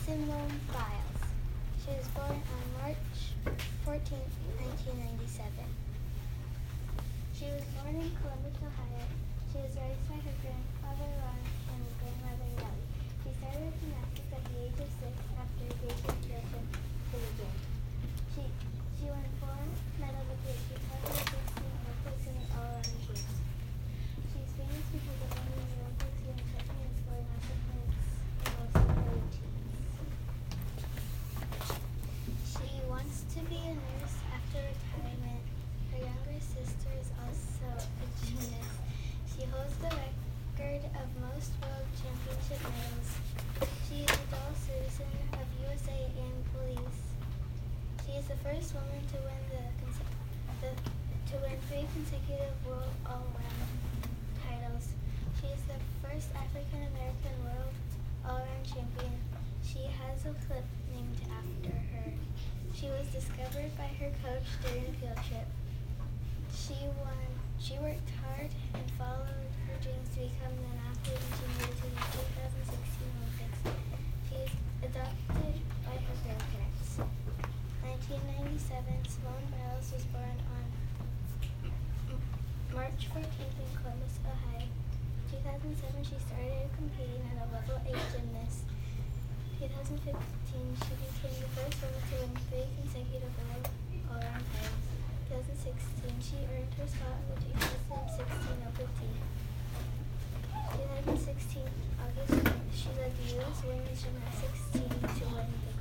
Simone Biles. She was born on March 14, 1997. She was born in Columbus, Ohio. She was raised by her grandfather Ron and grandmother Nellie. She started gymnastics at the age of 6 after David Griffin to begin. She won 4 medals at the 2016 Olympics in the all-around games. She's famous because of winning the Olympics and second in scoring lots of points in most of her routines. She wants to be a nurse after retirement. Her younger sister is also a gymnast. She holds the record of most world championship medals. She is a dual citizen of USA and Belize. She is the first woman to win 3 consecutive world all-around titles. She is the first African American world all-around champion. She has a clip named after her. She was discovered by her coach during a field trip. She worked hard and followed her dreams to become an athlete, and she made it to the 2016 Olympics. She is adopted by her grandparents. 1997, Simone Biles was born on March 14th in Columbus, Ohio. 2007, she started competing at a level 8 gymnast. 2015, she became the first woman to win 3 consecutive world all-around titles. 2016, she earned her spot on the 2016 Olympic team. 2016, August, she led the U.S. women's gymnastics team to win the